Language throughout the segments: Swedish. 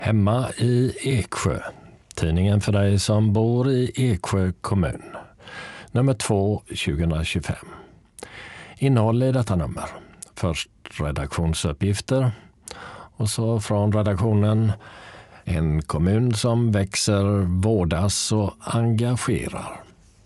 Hemma i Eksjö. Tidningen för dig som bor i Eksjö kommun. Nummer 2, 2025. Innehåll i detta nummer. Först redaktionsuppgifter och så från redaktionen en kommun som växer, vårdas och engagerar.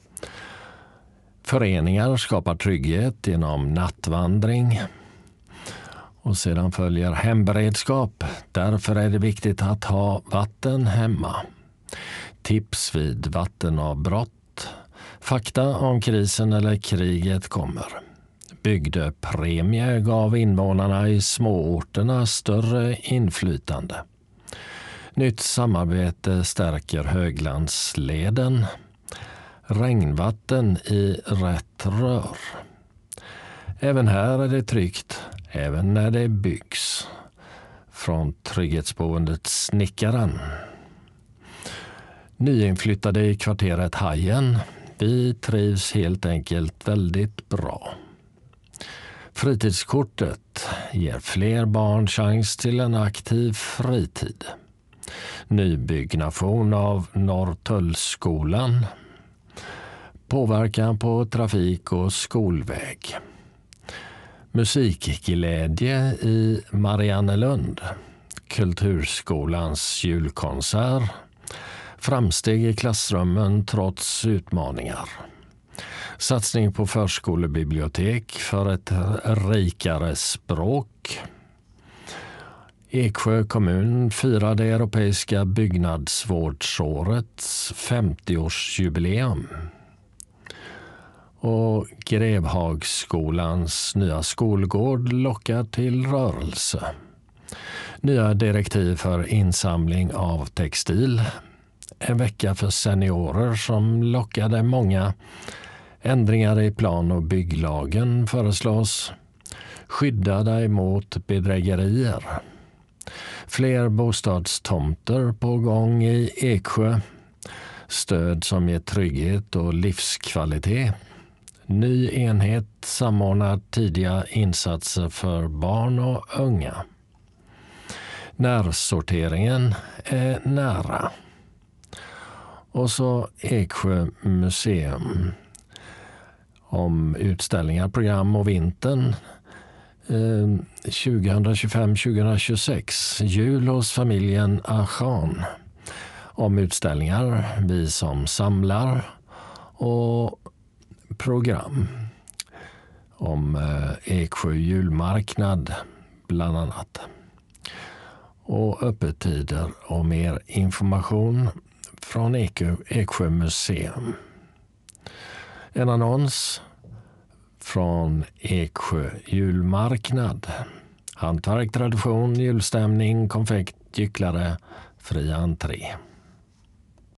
Föreningar skapar trygghet genom nattvandring. Och sedan följer hemberedskap. Därför är det viktigt att ha vatten hemma. Tips vid vattenavbrott. Fakta om krisen eller kriget kommer. Bygdepremie gav invånarna i småorterna större inflytande. Nytt samarbete stärker höglandsleden. Regnvatten i rätt rör. Även här är det tryggt, även när det byggs. Från trygghetsboendet Snickaren. Nyinflyttade i kvarteret Hajen. Vi trivs helt enkelt väldigt bra. Fritidskortet ger fler barn chans till en aktiv fritid. Nybyggnation av Norrtullskolan. Påverkan på trafik och skolväg. Musikglädje i Mariannelund. Kulturskolans julkonsert. Framsteg i klassrummen trots utmaningar. Satsning på förskolebibliotek för ett rikare språk. Eksjö kommun firar det europeiska byggnadsvårdsårets 50-årsjubileum. Och Grevhagsskolans nya skolgård lockar till rörelse. Nya direktiv för insamling av textil. En vecka för seniorer som lockade många. Ändringar i plan- och bygglagen föreslås. Skydda dig mot bedrägerier. Fler bostadstomter på gång i Eksjö. Stöd som ger trygghet och livskvalitet. Ny enhet samordnar tidiga insatser för barn och unga. Närsorteringen är nära. Och så Eksjö museum. Om utställningar, program och vintern 2025-2026. Jul hos familjen Achan. Om utställningar, vi som samlar och program. Om Eksjö julmarknad bland annat. Och öppettider och mer information från Eksjö museum. En annons från Eksjö julmarknad. Hantverk, tradition, julstämning, konfekt, gycklare, fri entré.